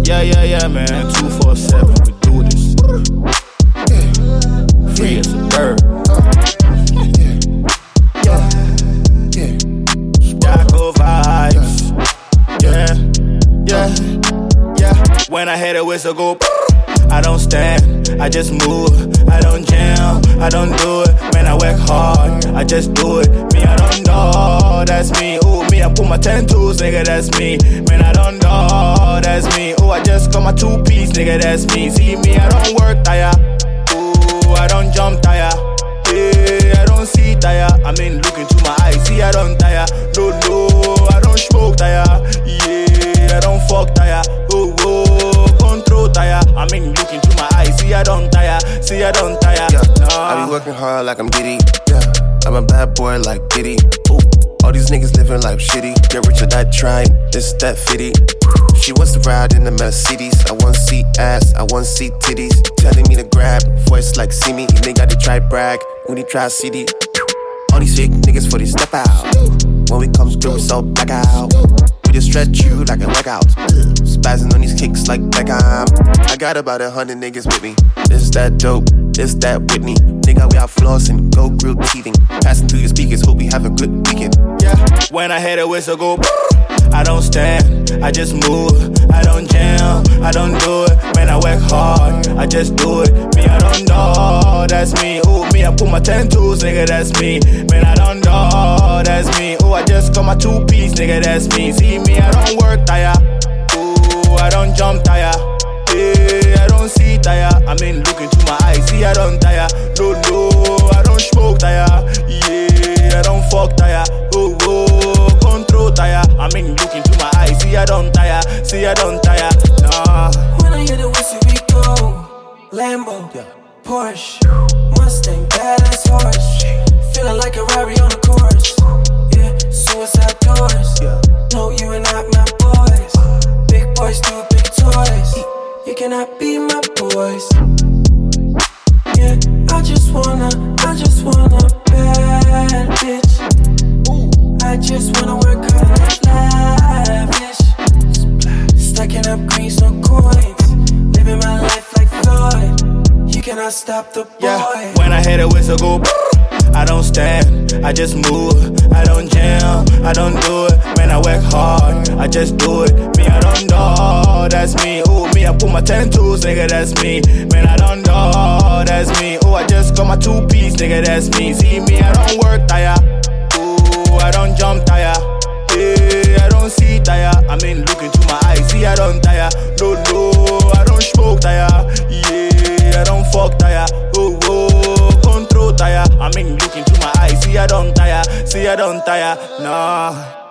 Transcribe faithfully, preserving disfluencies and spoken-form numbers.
Yeah, yeah, yeah, man. two four seven, we do this. Free as a bird. Yeah, yeah. Chicago vibes. Yeah, yeah, yeah. When I hear the whistle go, I don't stand, I just move. I don't jam, I don't do it. Man, I work hard, I just do it. Me, I don't know, that's me. Ooh, me, I put my ten toes, nigga, that's me. Man, I don't know, that's me. Ooh, I just got my two-piece, nigga, that's me. See me, I don't work tire. Ooh, I don't jump tire. Yeah, I don't see tire. I mean, look into my eyes, see, I don't tire. No, no, I don't smoke tire. Yeah, I don't fuck tire. Oh, oh, control tire. I mean, look into my eyes, see, I don't tire. See, I don't tire. Yeah. Nah. I be working hard like I'm Diddy. Yeah, I'm a bad boy like Diddy. Ooh. All these niggas living life shitty. Get rich or die trying, this, that, fitty. She wants to ride in the Mercedes. I want to see ass, I want to see titties. Telling me to grab, voice like see me. You nigga got to try brag, when he try C D. All these fake niggas for they step out. When we come through, it's all back out. We just stretch you like a workout. Spazzing on these kicks like Beckham. I got about a hundred niggas with me. This that dope, this that Whitney. Nigga, we out flossing, go grill teething. Passing through your speakers, hope we have a good weekend. Yeah, when I hear the whistle go, I don't stand, I just move. I don't jam, I don't do it. Man, I work hard, I just do it. Me, I don't know, that's me. Ooh, me, I put my ten toes, nigga, that's me. Man, I don't know, that's me. Ooh, I just got my two-piece, nigga, that's me. See me, I don't work tire. Ooh, I don't jump tire. Yeah, I don't see tire. I mean, look into my eyes, see, I don't tire. No, no, I don't smoke tire. Yeah, I don't fuck tire. Oh, oh, control tire. I mean, look into my eyes, see, I don't tire. See, I don't tire. Nah. When I hear the whistle, we go. Lambo, yeah. Porsche, Mustang, badass horse. Feeling like a Rari on the course. Yeah, suicide doors. Yeah. No, you are not my boys. Big boys do big toys. You cannot be my boys. Yeah, I just wanna, I just wanna bad bitch. I just wanna work hard and lavish. Stacking up greens, no coins. Living my life like Floyd. You cannot stop the boy. Yeah, when I hear the whistle go, I don't stand, I just move. I don't jam, I don't do it. Man, I work hard, I just do it. Me, I don't know, that's me. Ooh, me, I put my ten toes, nigga, that's me. Man, I don't know, that's me. Ooh, I just got my two-piece, nigga, that's me. See me, I don't work tire. Ooh, I don't jump tire. Yeah, I don't see tire. I mean, look into my eyes, see, I don't tire. No, no, I don't smoke tire. Yeah, I don't fuck tire. Oh, oh, control tire. I mean, look into my eyes, see, I don't tire. See, I don't tire. Nah.